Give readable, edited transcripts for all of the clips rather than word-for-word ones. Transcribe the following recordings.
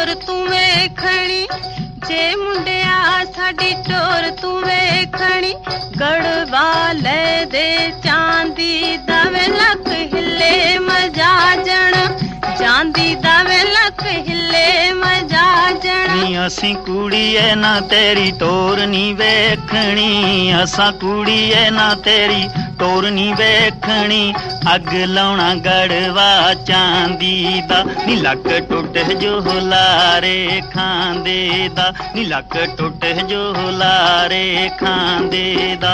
ਟੋਰ ਤੂੰ ਵੇਖਣੀ ਜੇ ਮੁੰਡਿਆ ਸਾਡੀ ਟੋਰ ਤੂੰ ਵੇਖਣੀ ਗੜਵਾ ਲੈ ਦੇ ਚਾਂਦੀ ਦਾ ਵੇ ਲੱਕ ਹਿੱਲੇ ਮਜਾਜਣ ਚਾਂਦੀ ਦਾ ਵੇ ਲੱਕ ਹਿੱਲੇ ਮਜਾਜਣ ਨੀ ਅਸੀਂ ਕੁੜੀਏ ਨਾ ਤੇਰੀ ਟੋਰ ਨੀ ਵੇਖਣੀ ਅਸਾਂ ਕੁੜੀਏ ਨਾ ਤੇਰੀ ਟੋਰ ਨੀ ਵੇਖਣੀ ਅੱਗ ਲਾਉਣਾ ਗੜਵਾ ਚਾਂਦੀ ਦਾ ਨੀ ਲੱਕ ਟੁੱਟ ਜੋ ਲਾਰੇ ਖਾਂਦੇ ਦਾ ਨੀ ਲੱਕ ਟੁੱਟ ਜੋ ਲਾਰੇ ਖਾਂਦੇ ਦਾ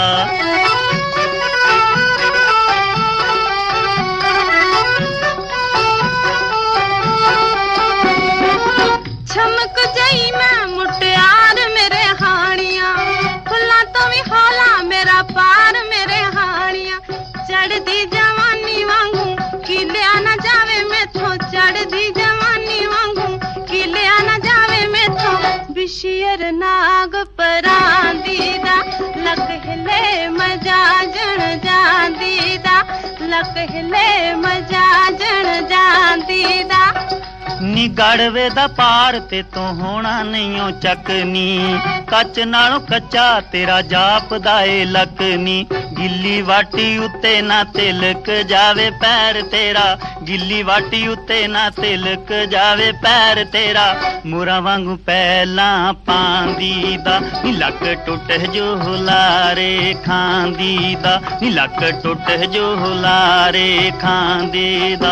ਛਮਕ ਜਈ ਮੈਂ ਮੁਟਿਆਰ ਮੇਰੇ ਹਾਣੀਆਂ ਫੁੱਲਾਂ ਤੋਂ ਵੀ ਹੌਲਾ ਮੇਰਾ ਪਾਰ ਮੇਰੇ ਹਾਣੀਆਂ ਚੜਦੀ ਜਵਾਨੀ ਵਾਂਗੂ ਕਿਲਿਆ ਨਾ ਜਾਵੇ ਮੈਥੋਂ ਚੜਦੀ ਜਵਾਨੀ ਵਾਂਗੂ ਕਿਲਿਆ ਨਾ ਜਾਵੇ ਮੈਥੋਂ ਬਿਸ਼ੀਰ ਨਾਗ ਪਰਾਂਦੀ ਦਾ ਲੱਕ ਹਿੱਲੇ ਮਜਾਜਣ ਜਾਂਦੀ ਦਾ ਲੱਕ ਹਿੱਲੇ ਮਜਾਜਣ ਜਾਂਦੀ ਦਾ ਨੀ ਗੜਵੇ ਦਾ ਪਾਰ ਤੇ ਤੂੰ ਹੋਣਾ ਨਹੀਂਓ ਚੱਕਨੀ ਕੱਚ ਨਾਲੋਂ ਕੱਚਾ ਤੇਰਾ ਜਾਪਦਾ ਏ ਲੱਕਨੀ ਗਿੱਲੀ ਵਾਟੀ ਉੱਤੇ ਨਾ ਤਿਲਕ ਜਾਵੇ ਪੈਰ ਤੇਰਾ ਗਿੱਲੀ ਵਾਟੀ ਉੱਤੇ ਨਾ ਤਿਲਕ ਜਾਵੇ ਪੈਰ ਤੇਰਾ ਮੋਰਾਂ ਵਾਂਗੂ ਪਹਿਲਾਂ ਪਾਂਦੀ ਦਾ ਨੀ ਲੱਕ ਟੁੱਟ ਜੋ ਲਾਰੇ ਖਾਂਦੀ ਦਾ ਨੀ ਲੱਕ ਟੁੱਟ ਜੋ ਲਾਰੇ ਖਾਂਦੇ ਦਾ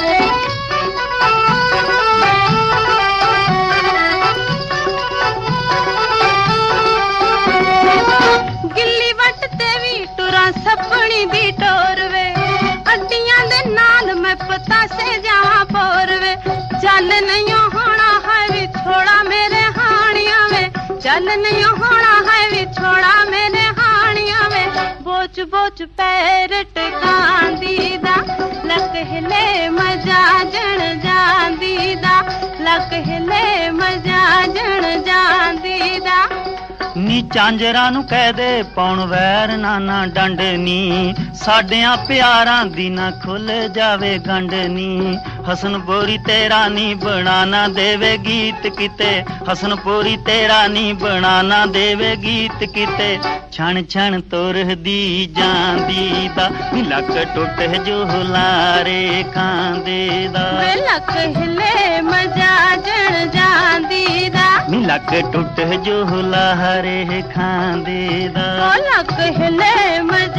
ਸਪਣੀ ਦੀ ਟੋਰ ਵੇ ਅੱਡੀਆਂ ਦੇ ਨਾਲ ਮੈਂ ਪਤਾਸੇ ਜਾਵਾਂ ਪੋਰ ਵੇ ਚੱਲ ਨਹੀਂ ਹੋਣਾ ਹੈ ਵਿਛੋੜਾ ਮੇਰੇ ਹਾਣੀਆਂ ਵੇ ਚੱਲ ਨਹੀਂ ਹੋਣਾ ਹੈ ਵਿਛੋੜਾ ਮੇਰੇ ਹਾਣੀਆਂ ਵੇ ਬੋਚ ਬੋਚ ਪੈਰ ਟਿਕਾਂਦੀ ਦਾ ਲੱਕ ਹਿੱਲੇ ਮਜਾਜਣ ਜਾਂਦੀ ਦਾ ਲੱਕ ਹਿੱਲੇ ਮਜਾਜਣ ਜਾਂਦੀ ਦਾ ਨੀ ਚਾਂਜਰਾਂ ਨੂੰ ਕਹਿ ਦੇ ਪਾਉਣ ਵੈਰ ਨਾ ਡੰਡਨੀ ਸਾਡਿਆਂ ਪਿਆਰਾਂ ਦੀ ਨਾ ਖੁੱਲ ਜਾਵੇ ਗੰਢਨੀ ਹਸਨਪੁਰੀ ਤੇਰਾ ਨੀ ਬਣਾ ਨਾ ਦੇਵੇ ਗੀਤ ਕਿਤੇ ਹਸਨਪੁਰੀ ਤੇਰਾ ਨੀ ਬਣਾ ਨਾ ਦੇਵੇ ਗੀਤ ਕਿਤੇ ਛਣ ਛਣ ਤੁਰਦੀ ਜਾਂਦੀ ਦਾ ਨੀ ਲੱਕ ਟੁੱਟ ਜੋ ਲਾਰੇ ਖਾਂਦੇ ਦਾ ਲੱਕ ਹਿੱਲੇ ਮਜਾਜਣ ਜਾਂਦੀ ਦਾ ਨੀ ਲੱਕ ਟੁੱਟ ਜੋ ਲਾਰੇ ਖਾਂਦੇ ਦਾ ਲੱਕ ਹਿੱਲੇ